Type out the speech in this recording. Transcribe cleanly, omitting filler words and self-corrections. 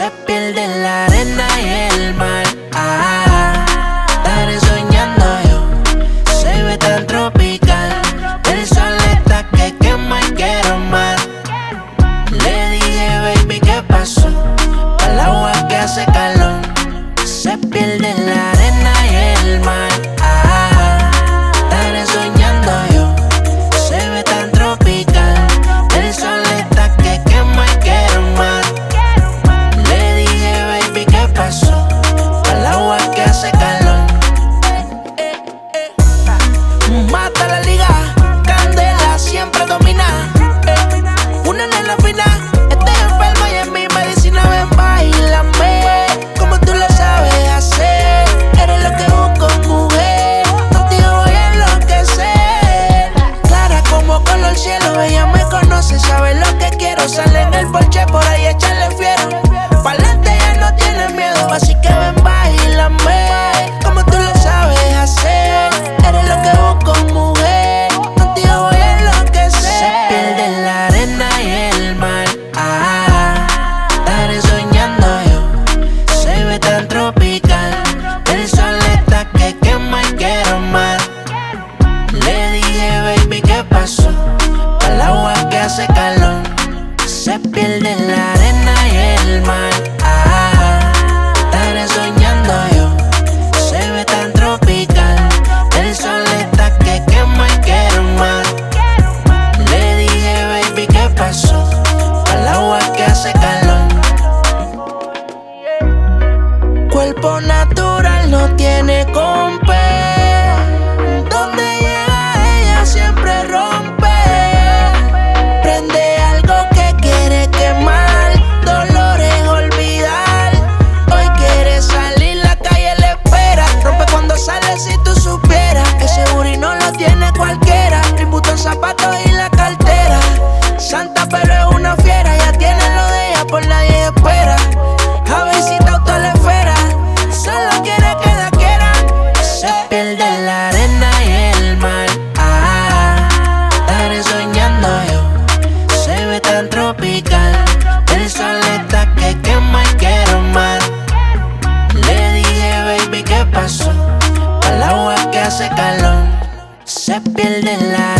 se pierde en la arena y el mar. Estaré soñando yo, se ve tan tropical. El sol está que quema y quiero más. Le dije, baby, ¿qué pasó? Al agua que hace calor, se pierde en la arena y el mar. Estaré soñando yo, se ve tan tropical. El sol está que quema y quiero más. Le dije, baby, ¿qué pasó? Al agua que hace calor. Mata la liga, candela siempre domina. Una nena fina, estoy enferma y en mi medicina. Ven, bailame, como tú lo sabes hacer. Eres lo que busco, mujer, contigo voy a enloquecer. Clara como color cielo, ella me conoce, sabe lo que quiero. Sale en el porche, por ahí echarle fiero. Pa'lante ella no tiene miedo, así que ven, bailame, como tú lo sabes hacer. Eres lo que busco, mujer, contigo voy a enloquecer. Se pierde en la arena y el mar. Estaré soñando yo, se ve tan tropical. El sol está que quema y quiero más. Le dije, baby, ¿qué pasó? Al agua que hace calor, se pierde en la arena y el mar. Estaré soñando yo, se ve tan tropical. El sol está que quema y quiero más. Le dije, baby, ¿qué pasó? Al agua que hace calor. Cuerpo natural no tiene compe. Donde llega ella siempre rompe. Prende algo que quiere quemar, dolores olvidar. Hoy quiere salir, la calle le espera. Rompe cuando sale, si tú supieras. Ese booty no lo tiene cualquiera. Tributo, zapatos y la cartera. Santa pero es una fiera. Ya tiene lo de ella, por nadie espera. Javicita auto la esfera, solo quiere que la quieran. Se pierde en la arena y el mar. Estaré soñando yo, se ve tan tropical. El sol está que quema y quiero más. Le dije, baby, ¿qué pasó? Al agua que hace calor, se pierde en la